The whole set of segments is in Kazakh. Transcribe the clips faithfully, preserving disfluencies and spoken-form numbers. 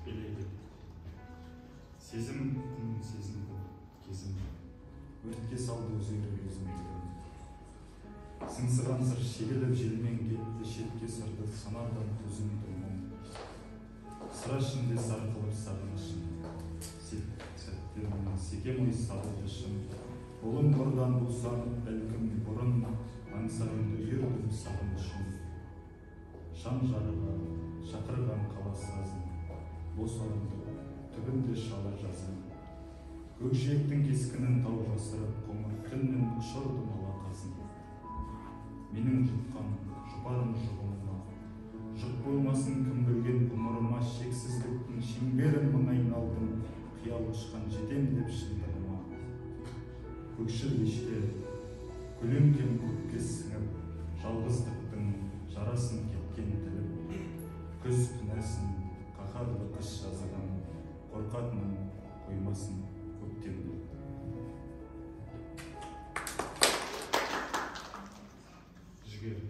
келеді. Сезім күн сезімді кезімді, өртке салды өзері өзімді. Сыңсыған сыр шегеліп желмен кетті, шетке сырды санардан төзімді мұң. Сыра ішінде сарқылып сағынышым, сәттерімнен секем ой сабылдышым. Ұлым нұрдан бұлсанып бәлкім бұрын, аңсағымды үйірдім сағынышым. Шам жарыға шақырған қала сазын, бос орынды түбінде шала жазын. Көкжиектің кескінін тау жасырып, қоңыр түннің ұшырдым алақазын. Менің жұтқан жұпарым жұғымыма, жұт болмасын кім білген ғұмырыма, шексіздіктің шеңберін мың айналдым, қиял ұшқан жетем деп шындығыма. Көкшіл кеште көлеңкем көкке сіңіп, жалғыздықтың жарасын кеткен тіліп, күз күнәсін қаһарлы қыс жазған, қорқатынын қоймасын көктем. Жігер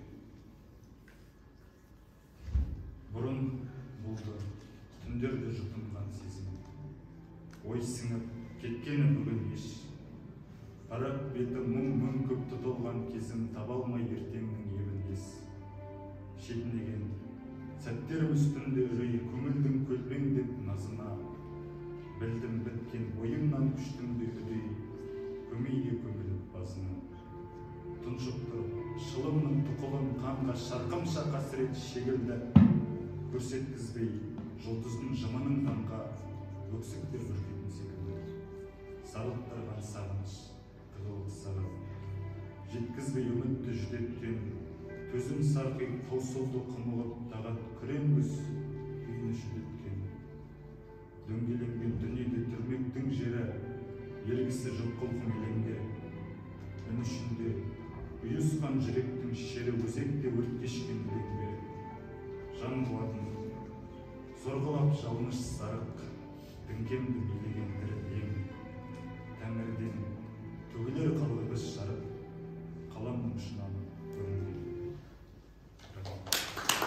бұрын болды түндерде жұтынған сезім, ой сіңіп кеткені бүгін еш. Арап беті мұң-мұң көп тұтылған кезім, таба алмай ертеңнің ебін ес. Шетінеген сәттер үстінде үрей, көңілдің көлбеңдеп назына. Білдім біткен бойымнан күштімді үдей, көмейге көміліп базына. Тұншықты шылымның тұқылын қанға, шарқымша қасірет шегілді. Көрсеткізбей жұлдыздың жымының таңға, өксіктер бүркетін секілді. Сарылттырған сағыныш, тығылды сағым, жеткізбей үмітті жүдеткен. Төзім сарқиып таусылды қымылып, тағат күрең көз күйіні жүдеткен. Дөңгеленген дүниеде түрмектің жері, елгісі жұлқылқым еленге. Үн ішінде ұйысқан жүректің шері, өзекте өрт кешкен білеңге. Жан қуатын сорғылап жалыныш сарық, діңкемді билеген тірі ең. Тәңірдің